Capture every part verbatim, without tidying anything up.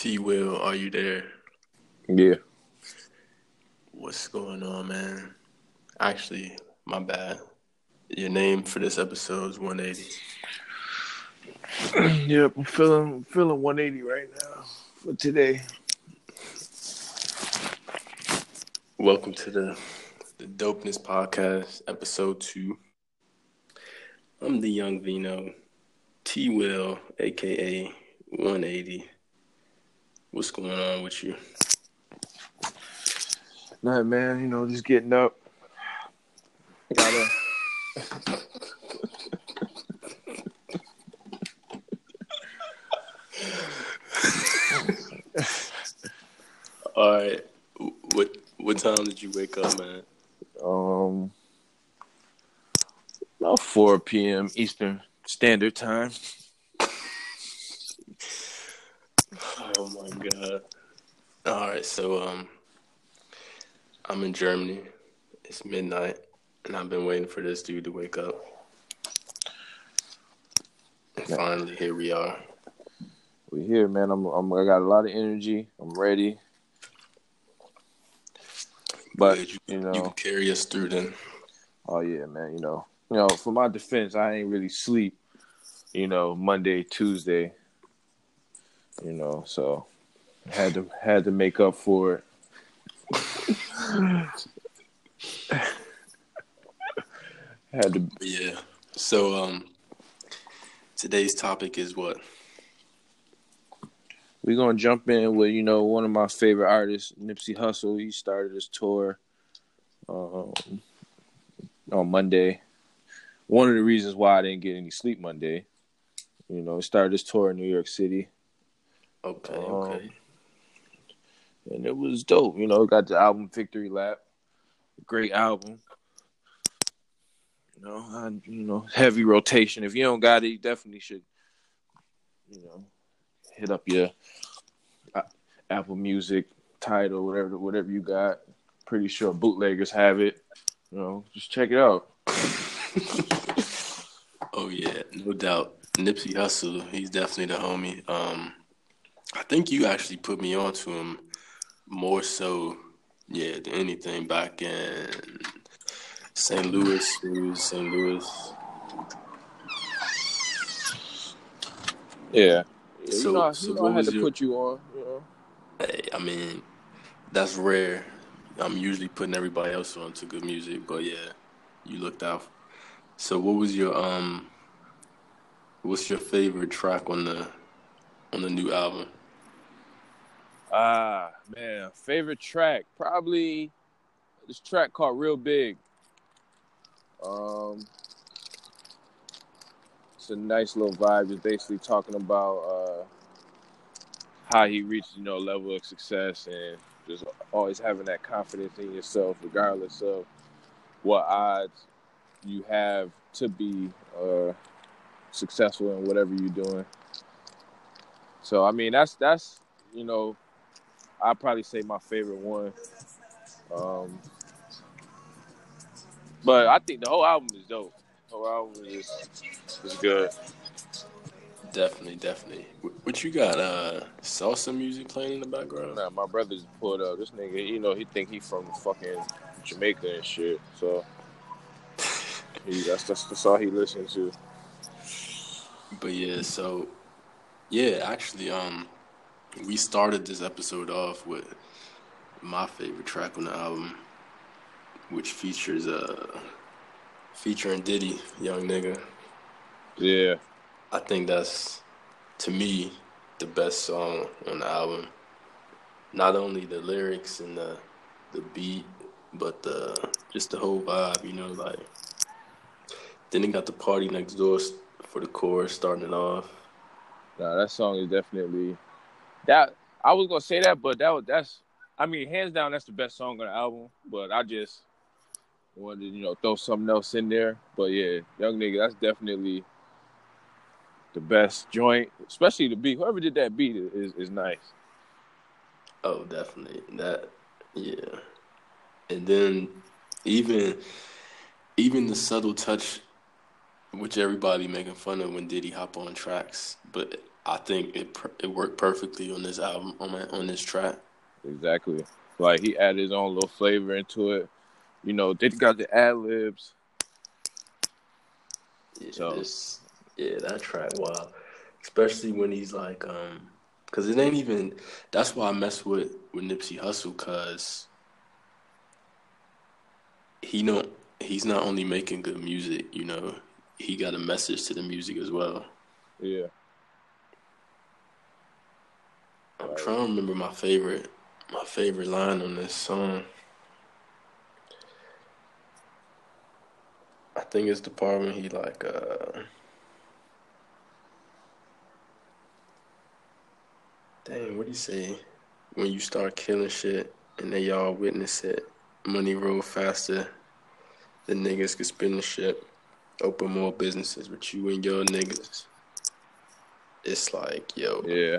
T Will, are you there? Yeah. What's going on, man? Actually, my bad. Your name for this episode is one eighty. Yep, I'm feeling feeling one eighty right now for today. Welcome to the the Dopeness Podcast, episode two. I'm the young Vino, T Will, aka one eighty. What's going on with you? Nah, man, you know, just getting up. Gotta. All right. What what time did you wake up, man? Um, about four p.m. Eastern Standard Time. Oh my god. All right, so um, I'm in Germany. It's midnight, and I've been waiting for this dude to wake up. And finally, here we are. We here, man. I'm, I'm. I got a lot of energy. I'm ready. But Good. you, you know, you can carry us through then. Oh yeah, man. You know, you know. For my defense, I ain't really sleep. You know, Monday, Tuesday. You know, so had to had to make up for it. had to. Yeah. So um, today's topic is what? We're gonna jump in with you know one of my favorite artists, Nipsey Hussle. He started his tour um, on Monday. One of the reasons why I didn't get any sleep Monday. You know, he started his tour in New York City. Okay. Um, Okay. And it was dope. You know, got the album Victory Lap. Great album. You know, I, you know, heavy rotation. If you don't got it, you definitely should, you know, hit up your uh, Apple Music, Tidal, whatever, whatever you got. Pretty sure bootleggers have it. You know, just check it out. Oh yeah, no doubt. Nipsey Hussle, he's definitely the homie. Um, I think you actually put me on to him more so, yeah, than anything back in Saint Louis. It was Saint Louis. Yeah. yeah So, you know, so you know, what I had was to your? put you on. You know, Hey, I mean, that's rare. I'm usually putting everybody else on to good music, but yeah, you looked out. So, what was your um? What's your favorite track on the on the new album? ah man, favorite track probably this track called Real Big. Um, it's a nice little vibe. It's basically talking about uh, how he reached, you know, a level of success and just always having that confidence in yourself, regardless of what odds you have to be uh, successful in whatever you're doing. So, I mean, that's that's you know, I'd probably say my favorite one. Um, but I think the whole album is dope. The whole album is is good. Definitely, definitely. What you got? Uh, salsa music playing in the background? Nah, my brother's pulled up. This nigga, you know, he think he from fucking Jamaica and shit. So he that's that's, that's all he listens to. But yeah, so yeah, actually, um, we started this episode off with my favorite track on the album, which features uh featuring Diddy, Young Nigga. Yeah. I think that's, to me, the best song on the album. Not only the lyrics and the the beat, but the just the whole vibe, you know, like. Then he got the Party Next Door for the chorus starting it off. Nah, that song is definitely that. I was gonna say that, but that was that's. I mean, hands down, that's the best song on the album. But I just wanted to, you know, throw something else in there. But yeah, Young Nigga, that's definitely the best joint. Especially the beat. Whoever did that beat is is nice. Oh, definitely. That, yeah. And then even even the subtle touch, which everybody making fun of when Diddy hop on tracks, but I think it it worked perfectly on this album on my, on this track. Exactly. Like he added his own little flavor into it. You know, they got the ad libs. Yeah, So this yeah that track wow, especially when he's like um, cause it ain't even. That's why I mess with with Nipsey Hussle, cause he know he's not only making good music, you know, he got a message to the music as well. yeah. I'm Like trying to remember my favorite my favorite line on this song. I think it's the part when he like uh dang, what do you say? When you start killing shit and they all witness it, money roll faster than niggas could spin the shit. Open more businesses with you and your niggas. It's like, yo, yeah.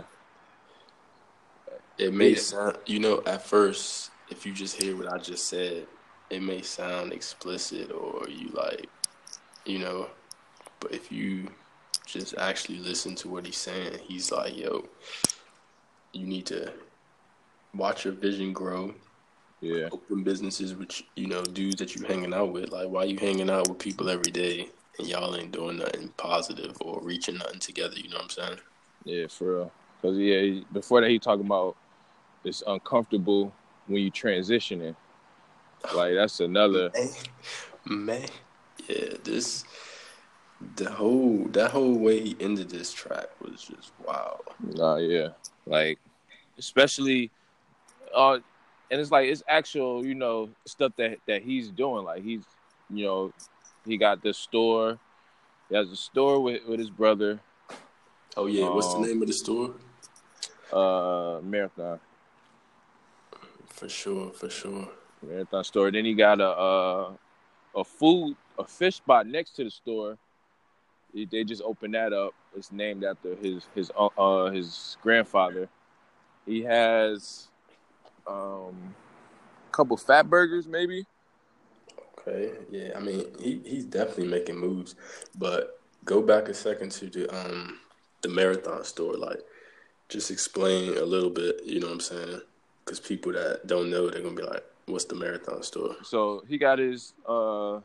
it may Yeah. sound, you know, at first, if you just hear what I just said, it may sound explicit or you like, you know, but if you just actually listen to what he's saying, he's like, yo, you need to watch your vision grow. Yeah. Open businesses with, you know, dudes that you hanging out with. Like, why you hanging out with people every day and y'all ain't doing nothing positive or reaching nothing together? You know what I'm saying? Yeah, for real. Cause yeah, he, before that he talking about it's uncomfortable when you transitioning. Like that's another. Man, man, yeah. This the whole that whole way he ended this track was just wow. Nah, yeah. Like especially, uh, and it's like it's actual, you know, stuff that that he's doing. Like he's, you know, he got this store. He has a store with with his brother. Oh yeah, what's the Um, name of the store? uh, Marathon. For sure, for sure. Marathon store. Then he got a uh, a food a fish spot next to the store. He, they just opened that up. It's named after his his uh uh, his grandfather. He has um a couple fat burgers maybe. Okay, yeah. I mean, he he's definitely making moves, but go back a second to the um the marathon store. Like, just explain a little bit. You know what I'm saying? Because people that don't know, they're gonna be like, "What's the marathon store?" So he got his uh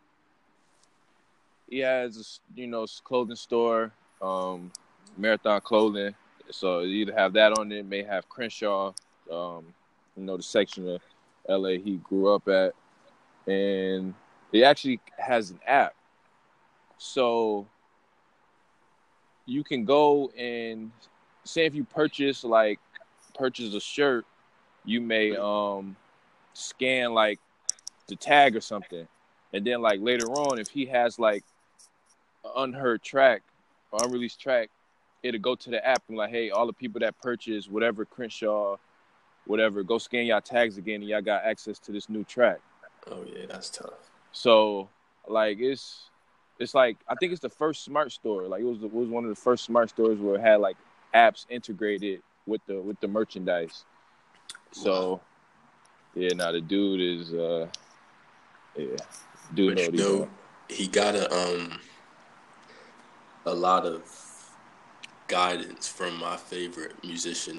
he has a, you know clothing store, um Marathon Clothing. So you either have that on it, may have Crenshaw, um you know the section of L A he grew up at, and it actually has an app. So you can go and say if you purchase like purchase a shirt, you may um scan like the tag or something, and then like later on, if he has like an unheard track or unreleased track, it'll go to the app and like, hey, all the people that purchase whatever Crenshaw, whatever, go scan y'all tags again, and y'all got access to this new track. Oh yeah, that's tough. So like it's it's like I think it's the first smart store. Like it was it was one of the first smart stores where it had like apps integrated with the with the merchandise. So Wow. yeah, now the dude is uh yeah, dude know But what you he know, doing. he got a um a lot of guidance from my favorite musician.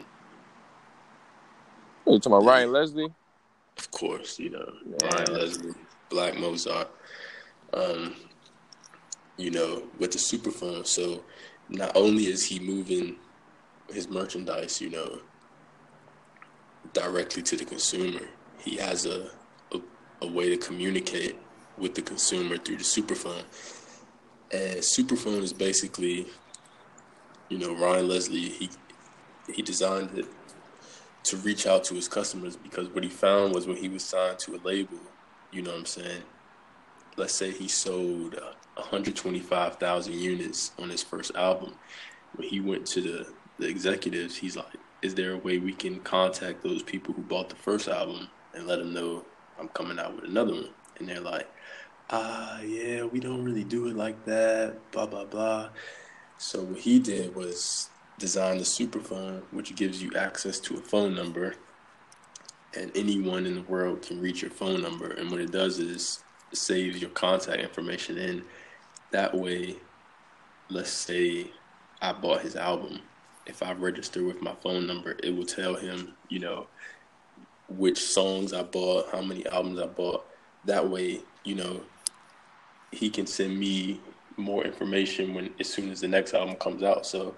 You talking about Ryan Leslie? Of course, you know, Ryan Man, Leslie, Black Mozart, um, you know, with the Superphone. So not only is he moving his merchandise, you know, directly to the consumer, he has a, a, a way to communicate with the consumer through the Superphone. And Superphone is basically, you know, Ryan Leslie, he he designed it to reach out to his customers because what he found was when he was signed to a label, you know what I'm saying? Let's say he sold uh, one hundred twenty-five thousand units on his first album. When he went to the, the executives, he's like, is there a way we can contact those people who bought the first album and let them know I'm coming out with another one? And they're like, ah, yeah, we don't really do it like that, blah, blah, blah. So what he did was design the Superphone, which gives you access to a phone number, and anyone in the world can reach your phone number. And what it does is it saves your contact information. And that way, let's say I bought his album if I register with my phone number, it will tell him, you know, which songs I bought, how many albums I bought. That way, you know, he can send me more information when as soon as the next album comes out. So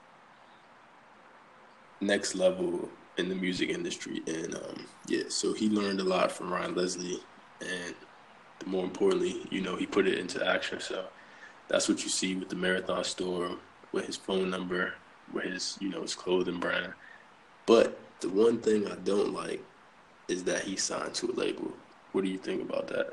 next level in the music industry. And um, yeah, so he learned a lot from Ryan Leslie, and more importantly, you know, he put it into action. So that's what you see with the Marathon store, with his phone number, with his, you know, his clothing brand. But the one thing I don't like is that he signed to a label. What do you think about that?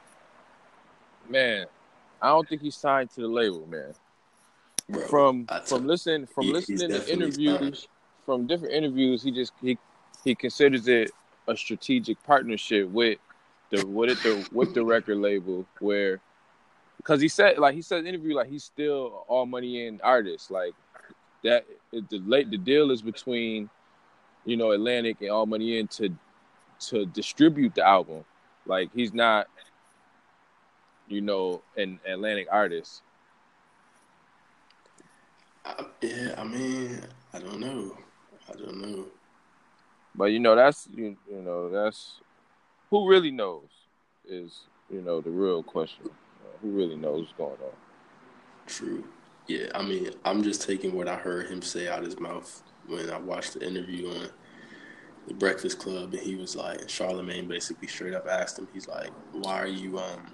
Man, I don't think he signed to the label, man. Bro, from I t- from listening from he, listening to interviews, interviews, from different interviews, he just he he considers it a strategic partnership with the with it the with the record label, where because he said like he said in the interview like he's still all money in artist, like that the late the deal is between, you know, Atlantic and All Money In to to distribute the album. Like he's not, you know, an Atlantic artist. I, yeah, I mean, I don't know. I don't know. But, you know, that's, you, you know, that's, who really knows is, you know, the real question. Uh, who really knows what's going on? True. Yeah, I mean, I'm just taking what I heard him say out his mouth when I watched the interview on The Breakfast Club, and he was like, Charlamagne basically straight up asked him, he's like, why are you um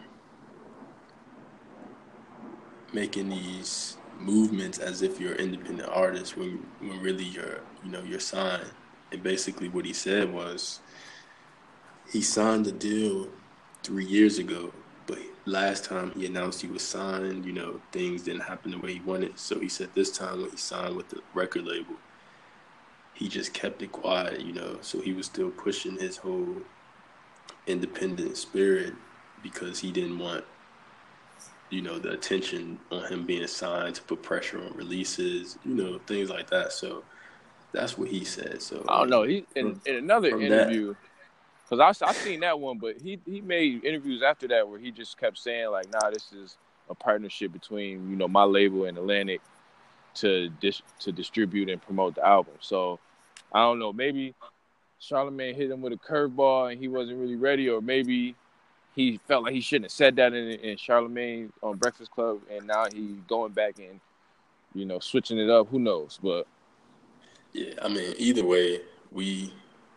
making these movements as if you're an independent artist when when really you're, you know, you're signed? And basically what he said was he signed the deal three years ago, but last time he announced he was signed, you know, things didn't happen the way he wanted. So he said this time when he signed with the record label, he just kept it quiet, you know. So he was still pushing his whole independent spirit because he didn't want, you know, the attention on him being signed to put pressure on releases, you know, things like that. So that's what he said. So I don't know. He in, from, in another from interview, because I I seen that one, but he he made interviews after that where he just kept saying like, nah, this is a partnership between, you know, my label and Atlantic to dis- to distribute and promote the album. So I don't know, maybe Charlamagne hit him with a curveball and he wasn't really ready, or maybe he felt like he shouldn't have said that in, in Charlamagne on Breakfast Club, and now he going back and, you know, switching it up. Who knows? But yeah, I mean, either way, we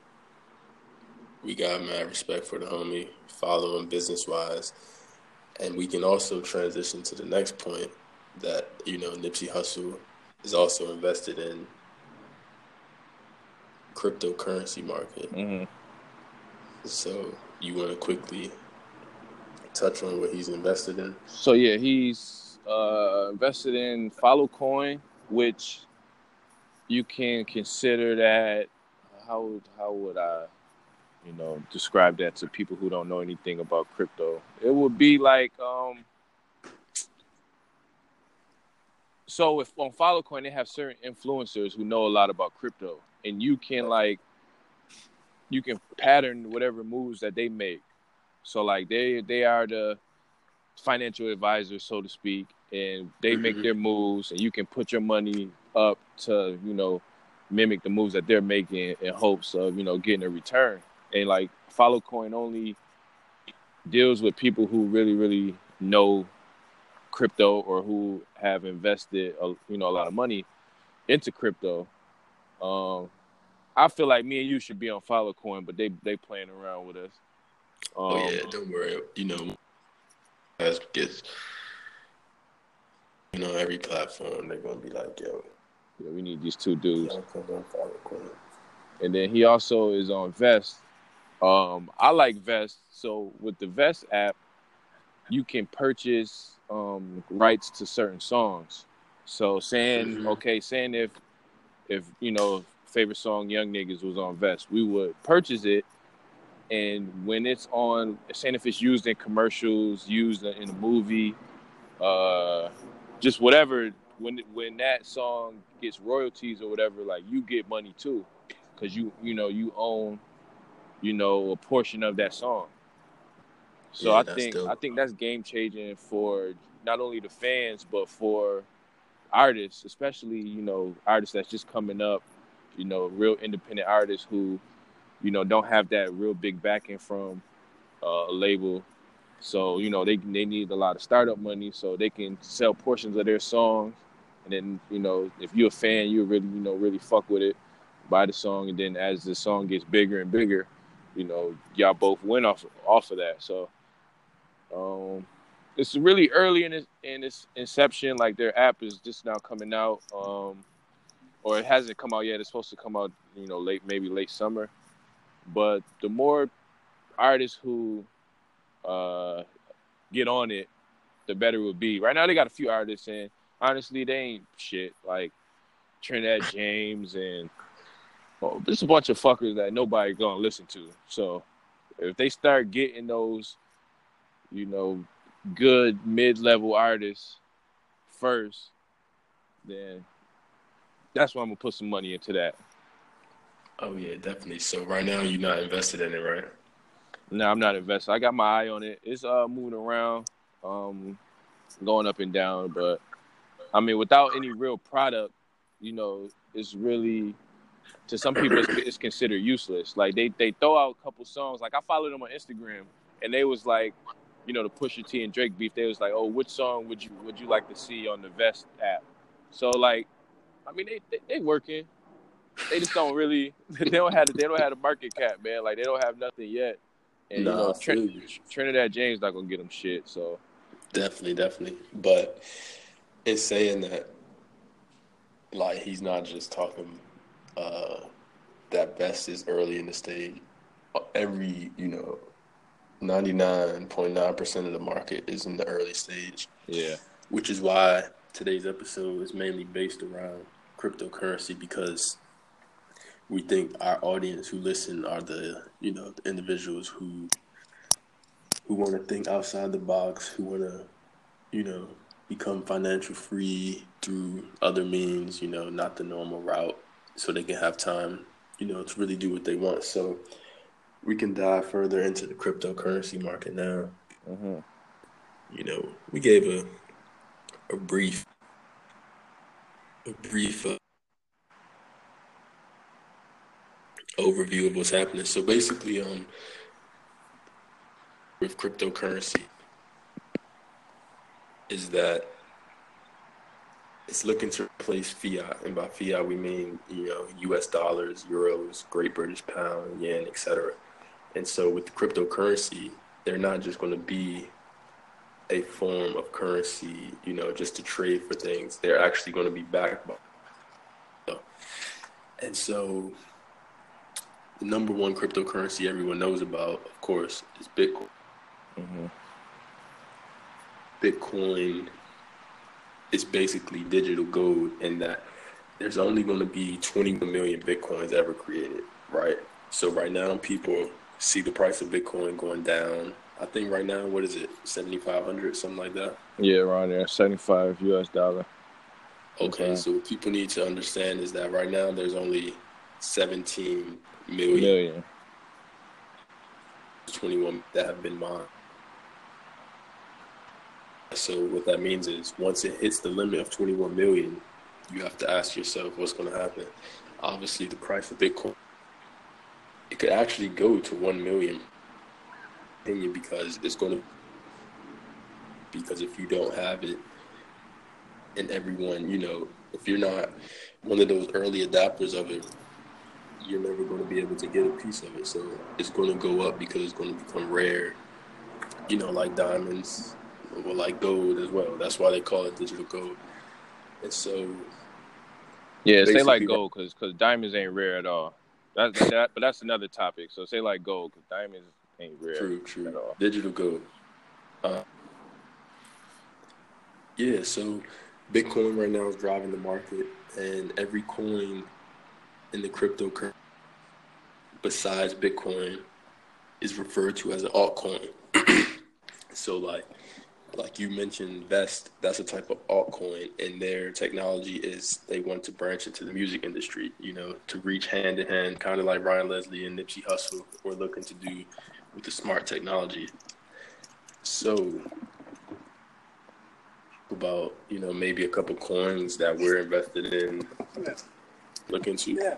we got mad respect for the homie, following business wise, and we can also transition to the next point that, you know, Nipsey Hussle is also invested in cryptocurrency market. mm-hmm. So you want to quickly touch on what he's invested in? So yeah, he's uh, invested in Filecoin, which you can consider that. How would how would I, you know, describe that to people who don't know anything about crypto? It would be like um. So if on Filecoin they have certain influencers who know a lot about crypto, and you can like you can pattern whatever moves that they make. So like they they are the financial advisors, so to speak, and they Mm-hmm. make their moves, and you can put your money up to, you know, mimic the moves that they're making in hopes of, you know, getting a return. And like Filecoin only deals with people who really, really know crypto or who have invested, a, you know, a lot of money into crypto. Um, I feel like me and you should be on Filecoin, but they they playing around with us. Um, Oh yeah, don't worry. You know, as gets, you know, every platform they're gonna be like, yo, yeah, we need these two dudes. y'all come on Filecoin. And then he also is on Vest. Um, I like Vest. So with the Vest app, you can purchase um, rights to certain songs. So saying, Mm-hmm. okay, saying if if you know favorite song Young Niggas was on Vest, we would purchase it, and when it's on, saying if it's used in commercials, used in a movie, uh, just whatever, when when that song gets royalties or whatever, like you get money too, because you you know you own, you know, a portion of that song. So Yeah, I that's think I dope. think that's game changing for not only the fans but for artists, especially, you know, artists that's just coming up, you know, real independent artists who, you know, don't have that real big backing from uh, a label. So, you know, they they need a lot of startup money so they can sell portions of their songs. And then, you know, if you're a fan, you really, you know, really fuck with it, buy the song. And then as the song gets bigger and bigger, you know, y'all both win off, off of that. So um, it's really early in its, in its inception. Like, their app is just now coming out. Um, or it hasn't come out yet. It's supposed to come out, you know, late, maybe late summer. But the more artists who uh, get on it, the better it will be. Right now, they got a few artists, and honestly, they ain't shit. Like Trinidad James and well, there's a bunch of fuckers that nobody gonna listen to. So if they start getting those, you know, good mid-level artists first, then that's why I'm gonna put some money into that. Oh yeah, definitely. So right now you're not invested in it, right? No, I'm not invested. I got my eye on it. It's uh moving around, um, going up and down. But I mean, without any real product, you know, it's really, to some people, it's, it's considered useless. Like they they throw out a couple songs. Like I followed them on Instagram, and they was like, you know, the Pusha T and Drake beef. They was like, oh, which song would you would you like to see on the Vest app? So like, I mean, they they, they working. They just don't really. They don't have. They don't have a market cap, man. Like they don't have nothing yet. And you Nah, know, I feel Trin- you. Trinidad James not gonna get them shit. So Definitely, definitely. But it's saying that, like, he's not just talking uh, that Best is early in the stage. Every, you know, ninety-nine point nine percent of the market is in the early stage. yeah, Which is why today's episode is mainly based around cryptocurrency, because we think our audience who listen are the, you know, the individuals who who want to think outside the box, who want to, you know, become financial free through other means, you know, not the normal route, so they can have time, you know, to really do what they want. So we can dive further into the cryptocurrency market now. mm-hmm. You know, we gave a a brief a brief uh, overview of what's happening. So basically, um, with cryptocurrency, is that it's looking to replace fiat, and by fiat we mean, you know, U S dollars, euros, Great British pound, yen, et cetera. And so with cryptocurrency, they're not just going to be a form of currency, you know, just to trade for things. They're actually going to be backed by. And so the number one cryptocurrency everyone knows about, of course, is Bitcoin. Mm-hmm. Bitcoin is basically digital gold, in that there's only going to be twenty-one million Bitcoins ever created, right? So right now, people see the price of Bitcoin going down. I think right now, what is it, seventy-five hundred, something like that? Yeah, around there, seventy-five U S dollar. Okay, Okay. so what people need to understand is that right now there's only seventeen million, Million. twenty-one that have been mined. So what that means is once it hits the limit of twenty-one million, you have to ask yourself what's going to happen. Obviously, the price of Bitcoin, it could actually go to one million, opinion, because it's going to, because if you don't have it, and everyone, you know, if you're not one of those early adapters of it, you're never going to be able to get a piece of it. So it's going to go up because it's going to become rare, you know, like diamonds or like gold as well. That's why they call it digital gold. And so, yeah, say like basically, gold, because because diamonds ain't rare at all. That's that, but that's another topic. So say like gold, because diamonds ain't rare true, at true, all. digital gold. Uh, yeah, so Bitcoin right now is driving the market, and every coin in the cryptocurrency besides Bitcoin is referred to as an altcoin. So like like you mentioned, Vest, that's a type of altcoin, and their technology is they want to branch into the music industry, you know, to reach hand in hand, kind of like Ryan Leslie and Nipsey Hussle were looking to do with the smart technology. So about, you know, maybe a couple coins that we're invested in. Look into. Yeah.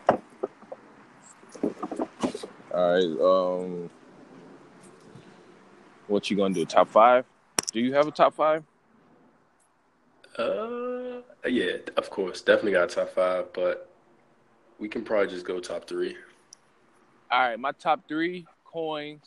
All right. Um, what you gonna do? Top five? Do you have a top five? Uh, yeah, of course, definitely got top five, but we can probably just go top three. All right, my top three coins: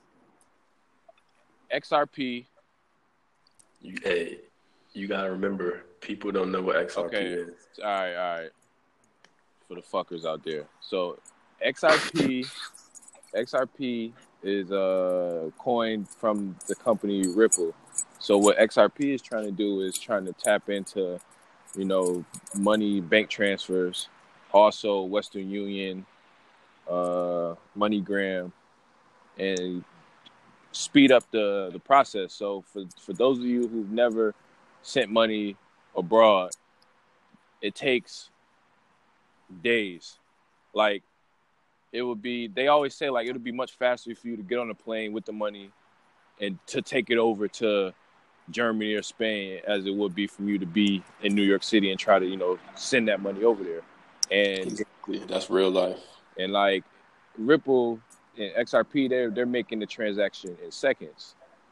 X R P. You, hey, you gotta remember, people don't know what X R P okay. is. All right, all right. For the fuckers out there, so X R P, X R P is a coin from the company Ripple. So what X R P is trying to do is trying to tap into, you know, money, bank transfers, also Western Union, uh, MoneyGram, and speed up the, the process. So for, for those of you who've never sent money abroad, it takes days. Like, it would be, they always say, like, it would be much faster for you to get on a plane with the money and to take it over to Germany or Spain as it would be for you to be in New York City and try to, you know, send that money over there. And exactly, that's real life. And like Ripple and X R P, they're they're making the transaction in seconds.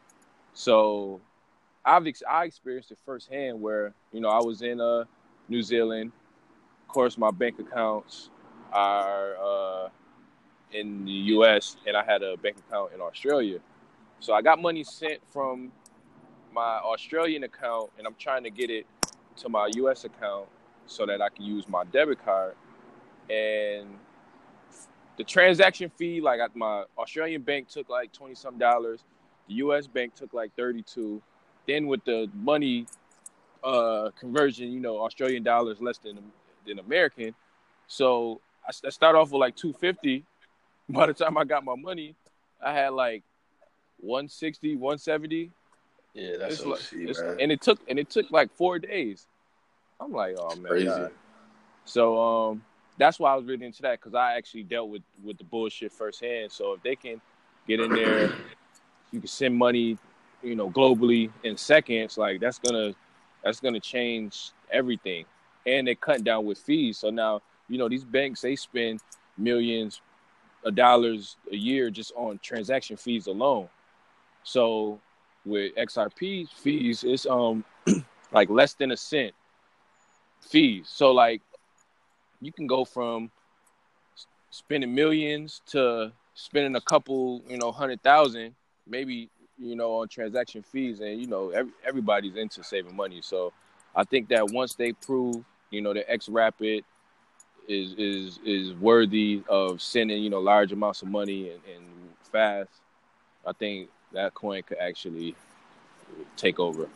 So I've ex- I experienced it firsthand where, you know, I was in uh New Zealand. Of course, my bank accounts are uh, in the U S and I had a bank account in Australia. So I got money sent from my Australian account, and I'm trying to get it to my U S account so that I can use my debit card. And the transaction fee, like my Australian bank took like twenty some dollars. The U S bank took like thirty-two. Then with the money uh, conversion, you know, Australian dollars less than than American. So I, I started off with like two fifty. By the time I got my money, I had like one sixty, one seventy. Yeah, that's it's O like, C, it's, man. And it took and it took like four days. I'm like, oh it's man, crazy. God. So um, that's why I was really into that, because I actually dealt with, with the bullshit firsthand. So if they can get in there, you can send money, you know, globally in seconds. Like that's gonna that's gonna change everything. And they're cutting down with fees. So now, you know, these banks, they spend millions of dollars a year just on transaction fees alone. So with X R P fees, it's um like less than a cent fees. So like you can go from spending millions to spending a couple, you know, hundred thousand, maybe, you know, on transaction fees. And, you know, every, everybody's into saving money. So I think that once they prove, you know, that X Rapid is is is worthy of sending, you know, large amounts of money and, and fast, I think that coin could actually take over.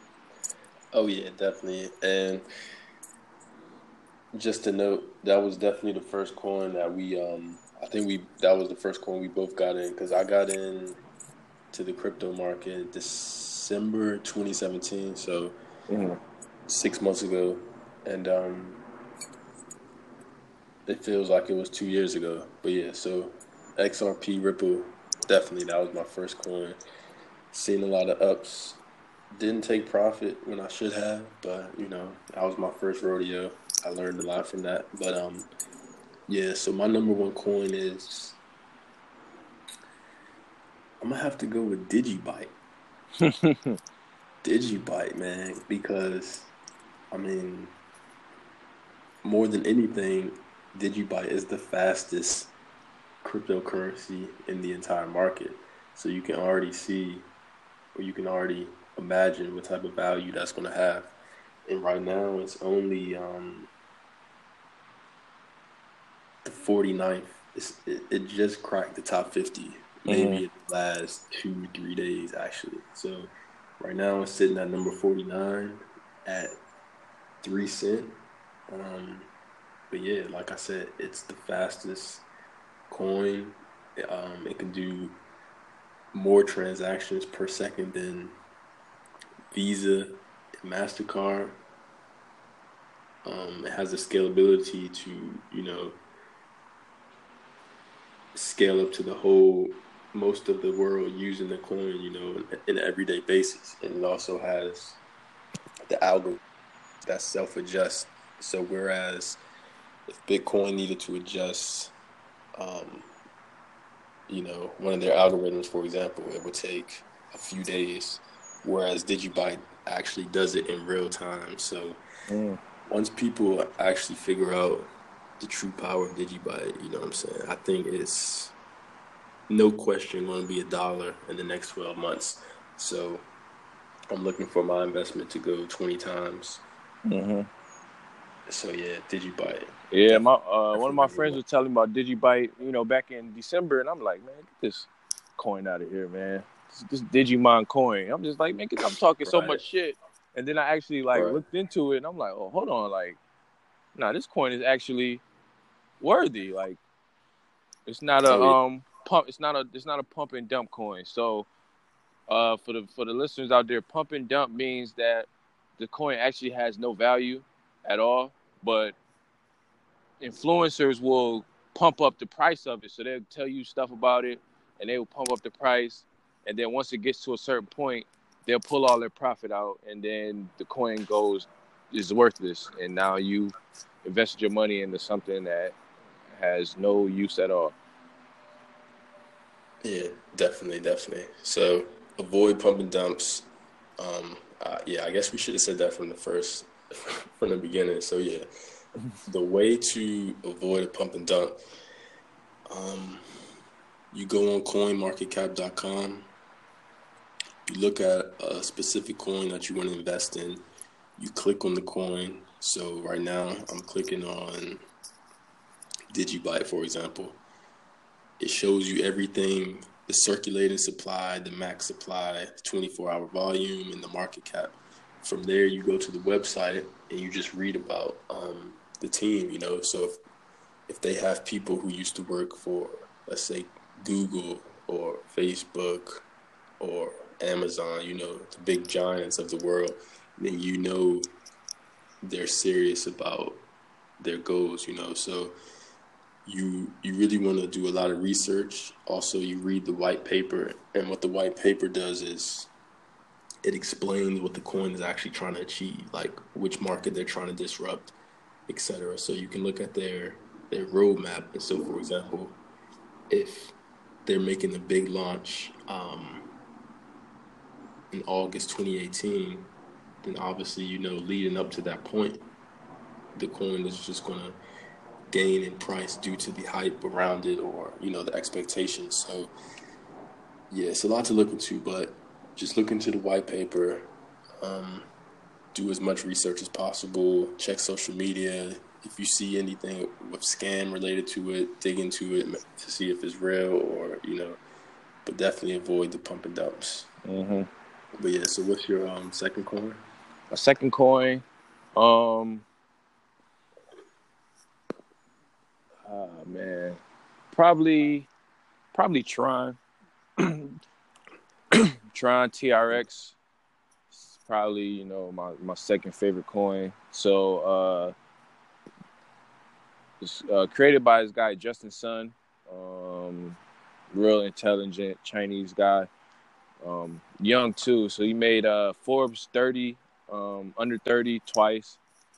Oh yeah, definitely. And just to note, that was definitely the first coin that we um I think we that was the first coin we both got in, because I got in to the crypto market December twenty seventeen, so mm-hmm. six months ago, and um it feels like it was two years ago. But yeah, so X R P Ripple, definitely that was my first coin. Seen a lot of ups. Didn't take profit when I should have, but you know, that was my first rodeo. I learned a lot from that. But um yeah, so my number one coin is, I'm gonna have to go with Digibyte. Digibyte, man, because I mean, more than anything, Digibyte is the fastest cryptocurrency in the entire market. So you can already see, or you can already imagine what type of value that's going to have. And right now, it's only um, the forty-ninth. It's, it, it just cracked the top fifty, maybe mm-hmm. in the last two, three days, actually. So right now, it's sitting at number forty-nine at three cent. Um, but yeah, like I said, it's the fastest coin. Um, it can do more transactions per second than Visa and MasterCard. Um, it has the scalability to, you know, scale up to the whole, most of the world using the coin, you know, in an everyday basis. And it also has the algorithm that self-adjusts. So whereas if Bitcoin needed to adjust, um, you know, one of their algorithms, for example, it would take a few days, whereas Digibyte actually does it in real time. So Mm. once people actually figure out the true power of Digibyte, you know what I'm saying? I think it's no question going to be a dollar in the next twelve months. So I'm looking for my investment to go twenty times. Mm-hmm. So yeah, Digibyte. Yeah, Definitely, my uh, one of my definitely friends was telling me about Digibyte, you know, back in December, and I'm like, man, get this coin out of here, man. This, this Digimon coin. I'm just like, man, 'cause I'm talking so right, much shit, and then I actually like right. looked into it, and I'm like, oh, hold on, like, nah, this coin is actually worthy. Like, it's not a Oh yeah, um pump. It's not a it's not a pump and dump coin. So, uh, for the for the listeners out there, pump and dump means that the coin actually has no value at all, but influencers will pump up the price of it. So they'll tell you stuff about it and they will pump up the price. And then once it gets to a certain point, they'll pull all their profit out and then the coin goes is worthless. And now you invested your money into something that has no use at all. yeah, definitely, definitely. So avoid pump and dumps. Um, uh, yeah, I guess we should have said that from the first, from the beginning. So yeah, the way to avoid a pump and dump, um, you go on coin market cap dot com. You look at a specific coin that you want to invest in. You click on the coin. So right now, I'm clicking on Digibyte, for example. It shows you everything: the circulating supply, the max supply, the twenty-four hour volume, and the market cap. From there, you go to the website and you just read about um, the team. You know, so if if they have people who used to work for, let's say, Google or Facebook or Amazon, you know, the big giants of the world, then you know they're serious about their goals. You know, so you you really want to do a lot of research. Also, you read the white paper, and what the white paper does is it explains what the coin is actually trying to achieve, like which market they're trying to disrupt, et cetera. So you can look at their their roadmap. And so, for example, if they're making a big launch um, in August twenty eighteen, then obviously, you know, leading up to that point, the coin is just going to gain in price due to the hype around it, or you know, the expectations. So yeah, it's a lot to look into, but just look into the white paper, um, do as much research as possible, check social media. If you see anything with scam related to it, dig into it to see if it's real, or you know, but definitely avoid the pump and dumps. Mm-hmm. But yeah, so what's your um second coin? A second coin, um, oh man, probably, probably Tron, Tron T R X. It's probably, you know, my, my second favorite coin. So, uh, it's uh, created by this guy Justin Sun, um, real intelligent Chinese guy, um, young too. So he made uh, Forbes thirty, um, under thirty twice.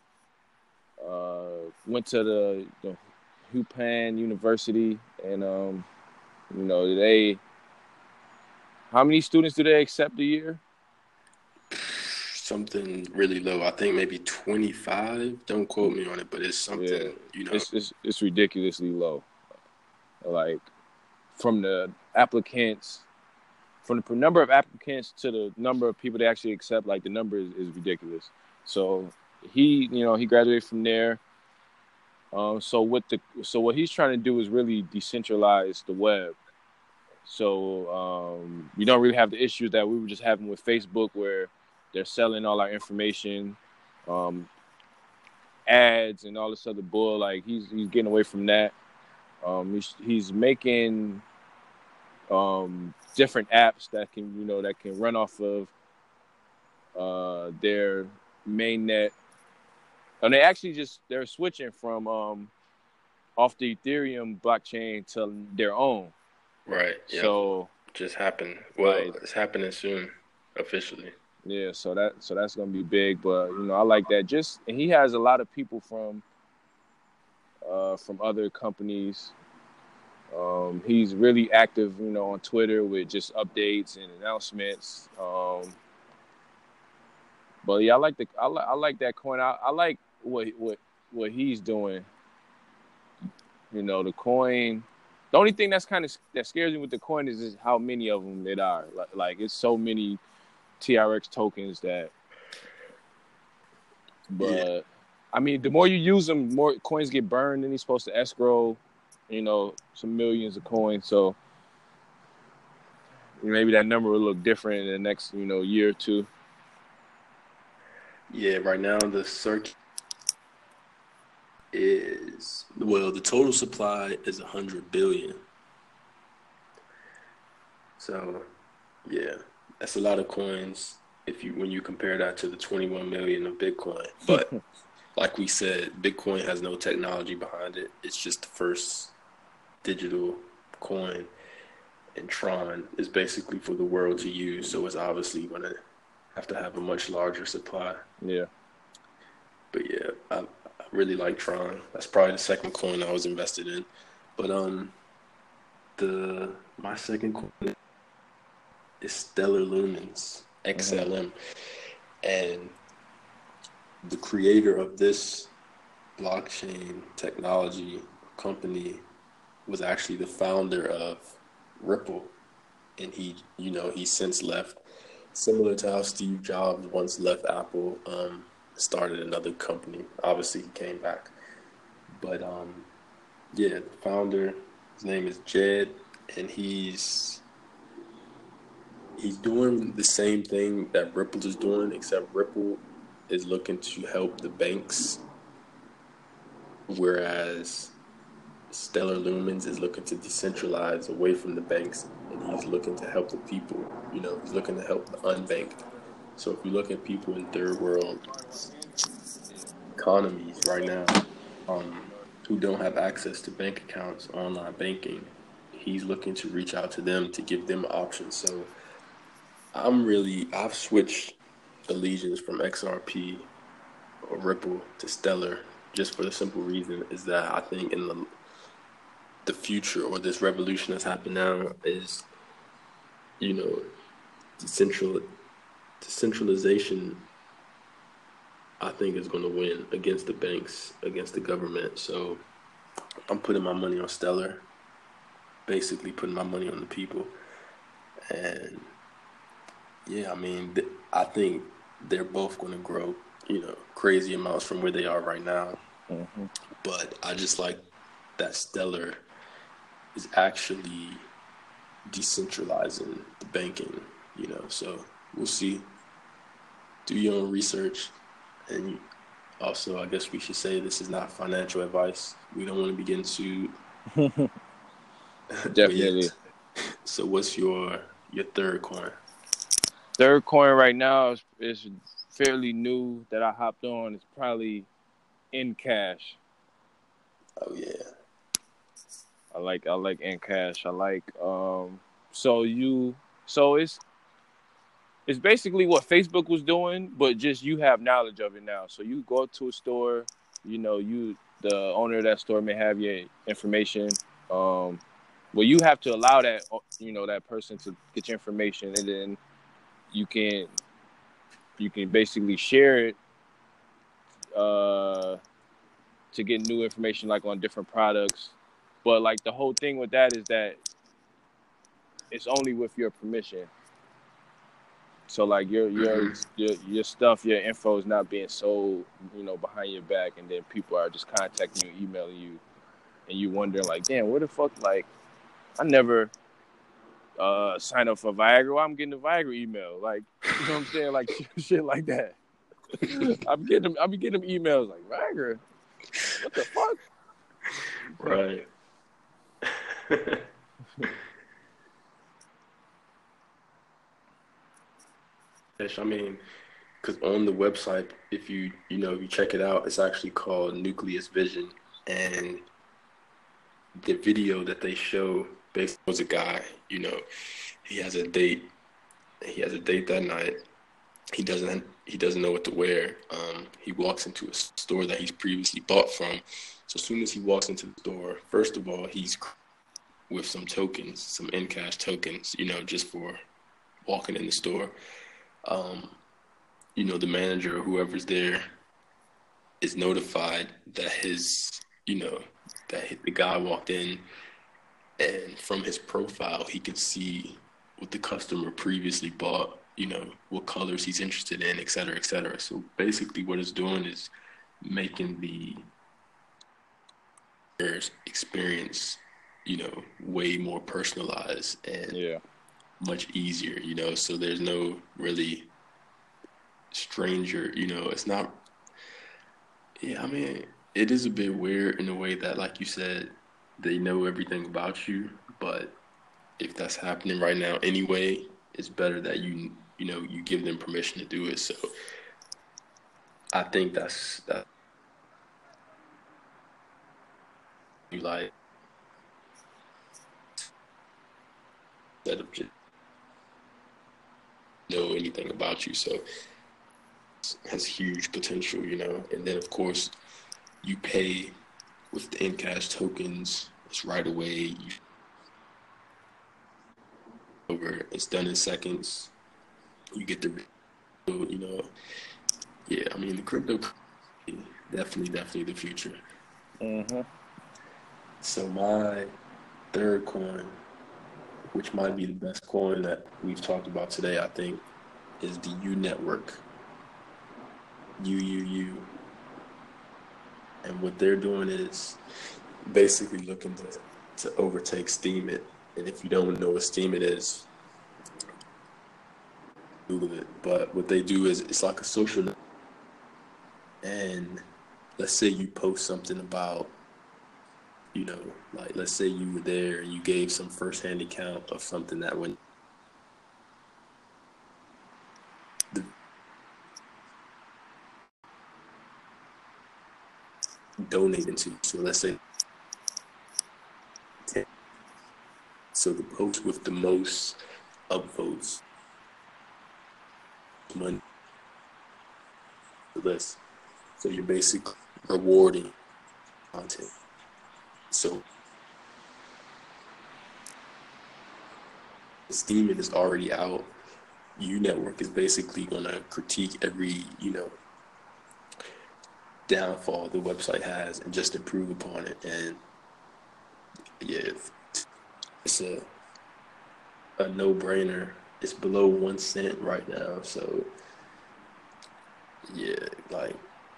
Uh, went to the, the Hupan University, and um, you know they. How many students do they accept a year? Something really low. I think maybe twenty-five. Don't quote me on it, but it's Yeah, something, you know. it's it's it's ridiculously low. Like from the applicants, from the number of applicants to the number of people they actually accept, like the number is, is ridiculous. So he, you know, he graduated from there. Um, so what the so what he's trying to do is really decentralize the web. So um, we don't really have the issues that we were just having with Facebook, where they're selling all our information, um, ads, and all this other bull. Like he's he's getting away from that. Um, he's, he's making um, different apps that can, you know, that can run off of uh, their mainnet. And they actually just they're switching from um, off the Ethereum blockchain to their own. Right. Yep. So Just happened. Well, like it's happening soon, officially. Yeah, so that so that's gonna be big, but you know I like that. Just and he has a lot of people from uh, from other companies. Um, he's really active, you know, on Twitter with just updates and announcements. Um, but yeah, I like the I like I like that coin. I, I like what what what he's doing. You know, the coin. The only thing that's kind of that scares me with the coin is, is how many of them there are. Like, like it's so many T R X tokens that. But Yeah. I mean, the more you use them, more coins get burned, and he's supposed to escrow, you know, some millions of coins. So maybe that number will look different in the next, you know, year or two. Yeah, right now the circuit is, well, the total supply is one hundred billion. So, yeah, that's a lot of coins if you when you compare that to the twenty-one million of Bitcoin. But like we said, Bitcoin has no technology behind it. It's just the first digital coin, and Tron is basically for the world to use. So it's obviously going to have to have a much larger supply. Yeah. But yeah, I, I really like Tron. That's probably the second coin I was invested in. But um, the my second coin is Stellar Lumens Mm-hmm. X L M, and the creator of this blockchain technology company was actually the founder of Ripple, and he, you know, he's since left. Similar to how Steve Jobs once left Apple, um, started another company. Obviously, he came back, but um, yeah, the founder, his name is Jed, and he's he's doing the same thing that Ripple is doing, except Ripple is looking to help the banks, whereas Stellar Lumens is looking to decentralize away from the banks, and he's looking to help the people. You know, he's looking to help the unbanked. So if you look at people in third world economies right now, um, who don't have access to bank accounts, online banking, he's looking to reach out to them to give them options. So I'm really, I've switched allegiance from X R P or Ripple to Stellar just for the simple reason is that I think in the the future or this revolution that's happened now is, you know, decentral decentralization, I think, is going to win against the banks, against the government. So I'm putting my money on Stellar, basically putting my money on the people. And yeah, I mean, th- I think they're both going to grow, you know, crazy amounts from where they are right now. Mm-hmm. But I just like that Stellar is actually decentralizing the banking, you know. So we'll see. Do your own research, and also, I guess we should say this is not financial advice. We don't want to be getting sued. Definitely. Yes. So, what's your your third coin? Third coin right now is, is fairly new that I hopped on. It's probably Encash. Oh yeah. I like I like Encash. I like um. So you so it's it's basically what Facebook was doing, but just you have knowledge of it now. So you go to a store, you know, you the owner of that store may have your information. Um, well, you have to allow that you know that person to get your information, and then you can you can basically share it uh, to get new information like on different products. But like the whole thing with that is that it's only with your permission. So like your your Mm-hmm. your your stuff, your info is not being sold, you know, behind your back, and then people are just contacting you, emailing you, and you wondering like, damn, where the fuck? Like, I never uh signed up for Viagra. Why I'm getting a Viagra email? Like, you know what I'm saying? Like shit like that. I'm getting them. I'm getting them emails like Viagra. What the fuck? Right. Yes, I mean, because on the website, if you you know if you check it out, it's actually called Nucleus Vision, and the video that they show basically was a guy, you know, he has a date, he has a date that night, he doesn't he doesn't know what to wear. Um, he walks into a store that he's previously bought from. So as soon as he walks into the store, first of all, he's with some tokens, some in-cash tokens, you know, just for walking in the store. Um, you know, the manager or whoever's there is notified that his, you know, that the guy walked in, and from his profile, he can see what the customer previously bought, you know, what colors he's interested in, et cetera, et cetera. So basically what it's doing is making the experience, you know, way more personalized and Yeah. much easier, you know, so there's no really stranger, you know, it's not, yeah, I mean, it is a bit weird in a way that, like you said, they know everything about you, but if that's happening right now anyway, it's better that you, you know, you give them permission to do it. So I think that's, that you like, instead of just know anything about you. So it has huge potential, you know, and then of course you pay with the in-cash tokens. It's right away. You, over. It's done in seconds. You get the, you know, yeah. I mean, the crypto definitely, definitely the future. Mm-hmm. So my third coin, which might be the best coin that we've talked about today, I think, is the U network. U U U. And what they're doing is basically looking to, to overtake Steemit. And if you don't know what Steemit is, Google it. But what they do is it's like a social network. And let's say you post something about, you know, like let's say you were there and you gave some firsthand account of something that went the, donated to. So let's say, so the post with the most upvotes, money, the list. So you're basically rewarding content. So Steemit is already out. U Network is basically going to critique every, you know, downfall the website has and just improve upon it. And yeah, it's a a no-brainer. It's below one cent right now, so yeah, like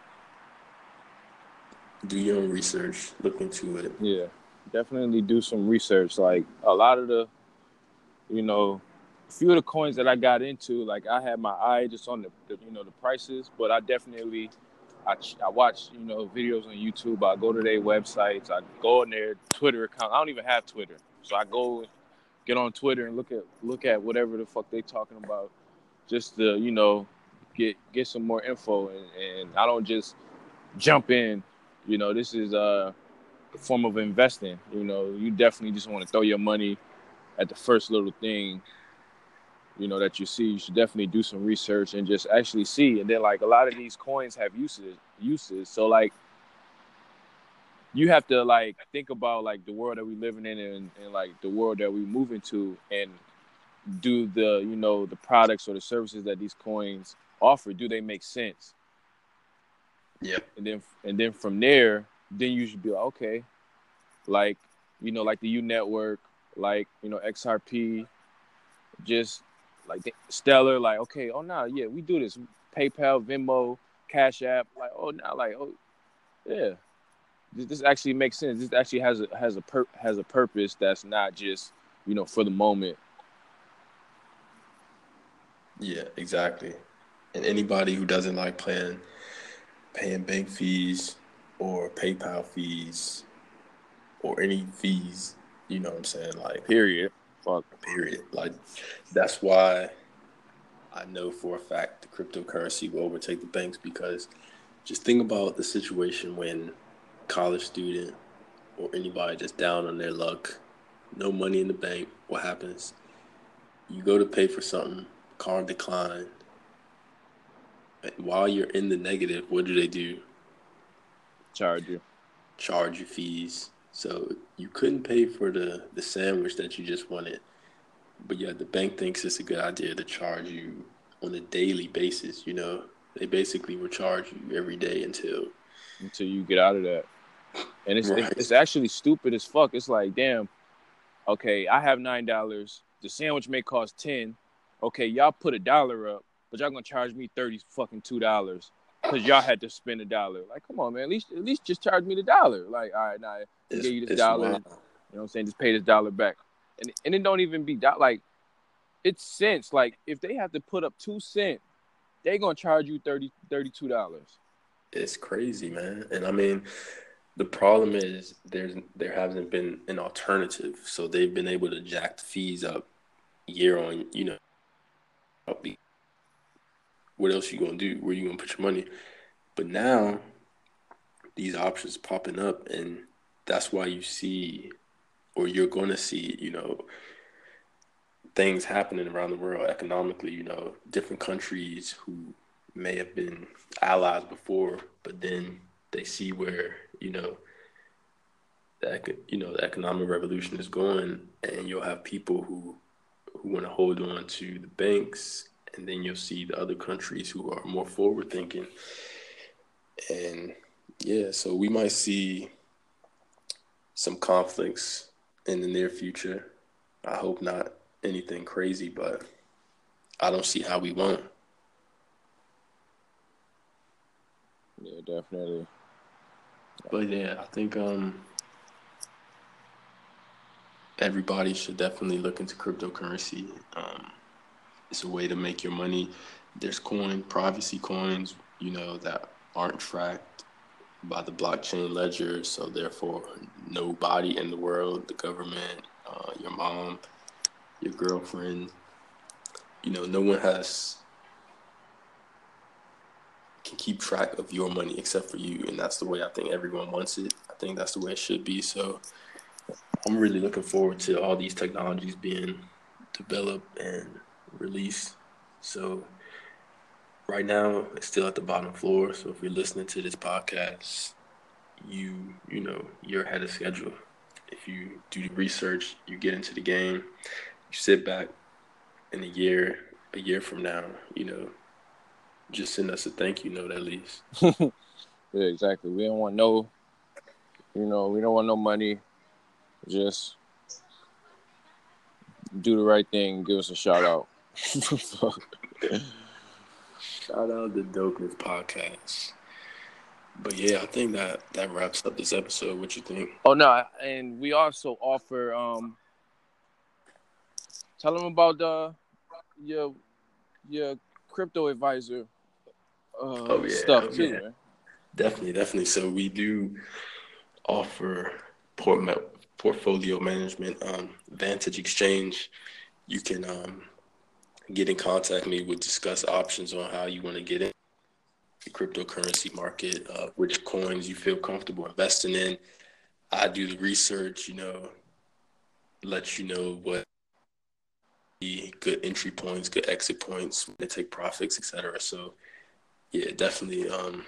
do your own research, look into it. Yeah, definitely do some research. Like a lot of the, you know, a few of the coins that I got into, like I had my eye just on the, the you know, the prices, but I definitely, I, I watch, you know, videos on YouTube. I go to their websites. I go on their Twitter account. I don't even have Twitter, so I go get on Twitter and look at look at whatever the fuck they talking about, just to, you know, get get some more info. And, and I don't just jump in. You know, this is uh, a form of investing. You know, you definitely just want to throw your money at the first little thing, you know, that you see. You should definitely do some research and just actually see. And then, like, a lot of these coins have uses, uses. So, like, you have to, like, think about, like, the world that we're living in and, and, like, the world that we're moving to, and do the, you know, the products or the services that these coins offer, do they make sense? Yeah. And then, and then from there, then you should be like, okay, like, you know, like the U Network, like, you know, X R P, just like Stellar, like, okay, oh, no, yeah, we do this. PayPal, Venmo, Cash App, like, oh, now, like, oh, yeah, this, this actually makes sense. This actually has a has a pur- has a purpose that's not just, you know, for the moment. Yeah, exactly. And anybody who doesn't like paying paying bank fees or PayPal fees or any fees, you know what I'm saying? Like, period. Fuck. Period. Like, that's why I know for a fact the cryptocurrency will overtake the banks, because just think about the situation when college student or anybody just down on their luck, no money in the bank, what happens? You go to pay for something, card decline, while you're in the negative, what do they do? Charge you. Charge you fees. So you couldn't pay for the, the sandwich that you just wanted. But yeah, the bank thinks it's a good idea to charge you on a daily basis, you know. They basically will charge you every day until until you get out of that. And it's right. it's actually stupid as fuck. It's like, damn, okay, I have nine dollars. The sandwich may cost ten. Okay, y'all put a dollar up, but y'all gonna charge me thirty fucking two dollars because y'all had to spend a dollar. Like, come on, man. At least at least just charge me the dollar. Like, all right, now nah, we gave you this dollar. Wild. You know what I'm saying? Just pay this dollar back. And and it don't even be that like it's cents. Like if they have to put up two cents, they gonna charge you thirty thirty-two dollars. It's crazy, man. And I mean, the problem is there's there hasn't been an alternative, so they've been able to jack the fees up year on, you know. What else you gonna do? Where you gonna put your money? But now these options popping up, and that's why you see, or you're gonna see, you know, things happening around the world economically. You know, different countries who may have been allies before, but then they see where, you know, that you know the economic revolution is going, and you'll have people who who want to hold on to the banks, and then you'll see the other countries who are more forward thinking. And yeah, so we might see some conflicts in the near future. I hope not anything crazy, but I don't see how we won't. Yeah, definitely. But yeah, I think um, everybody should definitely look into cryptocurrency. Um, it's a way to make your money. There's coin, privacy coins, you know, that aren't tracked by the blockchain ledger. So therefore, nobody in the world, the government, uh, your mom, your girlfriend, you know, no one has can keep track of your money except for you. And that's the way I think everyone wants it. I think that's the way it should be. So I'm really looking forward to all these technologies being developed and released. So right now it's still at the bottom floor. So if you're listening to this podcast, you you know, you're ahead of schedule. If you do the research, you get into the game, you sit back in a year, a year from now, you know, just send us a thank you note at least. Yeah, exactly. We don't want no, you know, we don't want no money. Just do the right thing. Give us a shout out. Shout out the Dopeness Podcast. But yeah, I think that that wraps up this episode. What you think? Oh no, and we also offer. Um, tell them about the your your crypto advisor. Uh, oh yeah, stuff oh, too, yeah. man. Definitely, definitely. So we do offer port- portfolio management, um, Vantage Exchange. You can um, get in contact with me. We'll discuss options on how you want to get in the cryptocurrency market, uh, which coins you feel comfortable investing in. I do the research, you know, let you know what the good entry points, good exit points, when to take profits, et cetera. So yeah, definitely um,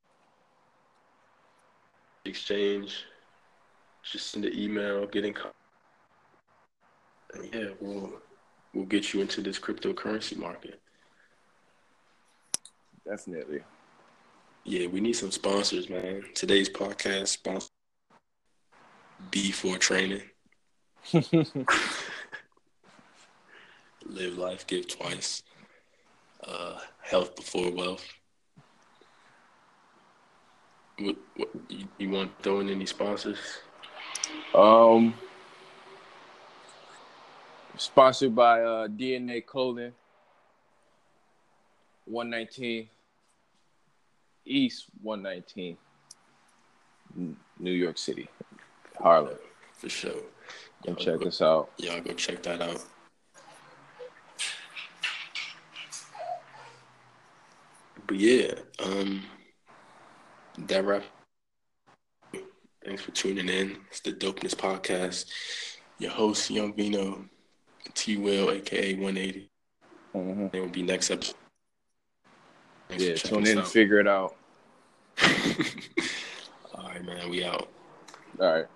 exchange. Just send an email, get in contact. And yeah, we'll we'll get you into this cryptocurrency market. Definitely. Yeah, we need some sponsors, man. Today's podcast sponsored B four Training. Live life, give twice. Uh, health before wealth. What, what you, you want to throw in any sponsors? Um, sponsored by uh, D N A Clothing, one nineteen East one nineteen, New York City, Harlem. For sure. Go check go, us out. Y'all go check that out. But yeah, um, that wrap. Thanks for tuning in. It's the Dopeness Podcast. Your host, Young Vino, T Will, aka one eighty. Mm-hmm. It will be next episode. Thanks Yeah, for checking tune us in and out. figure it out. All right, man. We out. All right.